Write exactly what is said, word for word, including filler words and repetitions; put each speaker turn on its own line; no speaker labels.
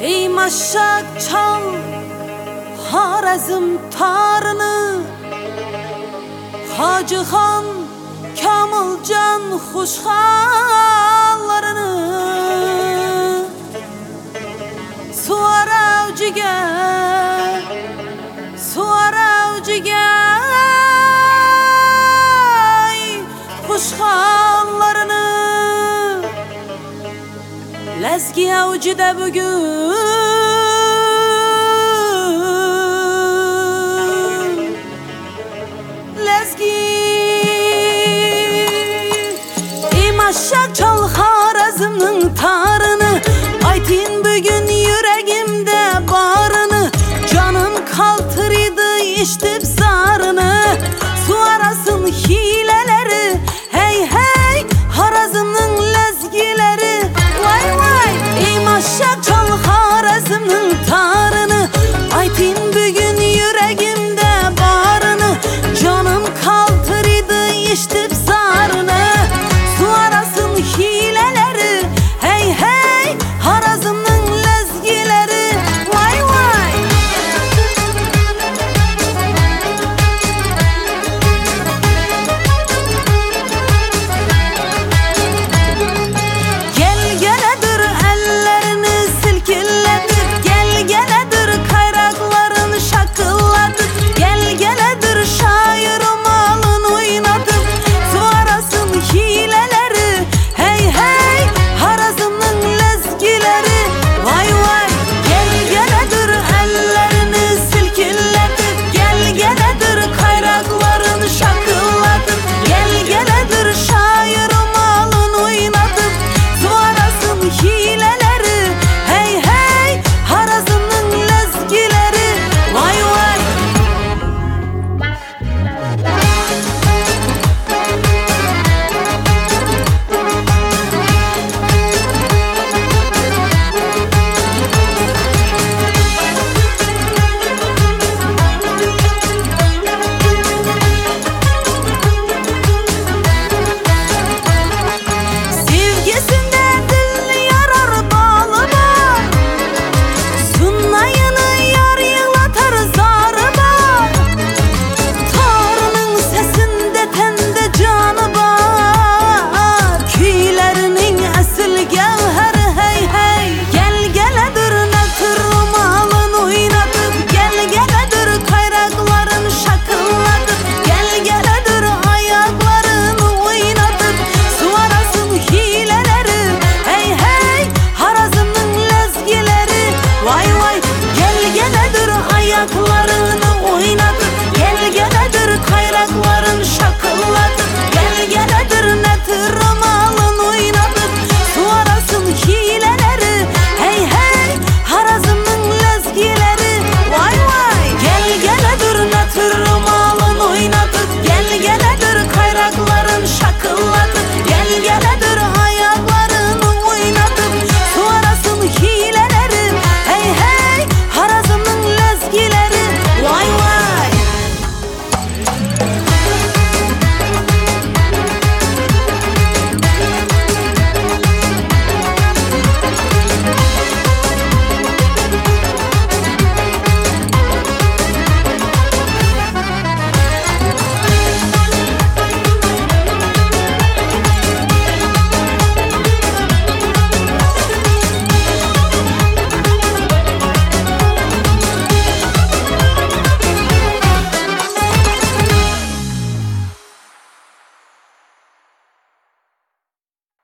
Ey maşak çal Harazm tarını, Hacıxan Kamılcan xuşxallarını Suar avcıga, suar avcıga xuşxallarını Lezgi avcıda bugün Maşak çal Harazm'ın tarını, aytin bugün yüreğimde barını, canım kaltırıydı iştip zarını, su arasın hileleri, hey hey Harazm'ın lezgileri, vay vay. Ey maşak çal Harazm'ın tarını, aytin bugün yüreğimde barını, canım kaltırıydı iştip zarını, hileleri, hey hey Harazm'ın lezgileri, vay vay. Gel geledir ellerini silkilledir, gel geledir kayrakların şakılladır, gel geledir şair malın oynadır, su arasın hileleri, hey hey Harazm'ın lezgileri, vay vay. Gel geledir ellerini silkilledir, gel geledir kayrakların şakılladır, gel geledir şair malın oynadır, su arasın hileleri.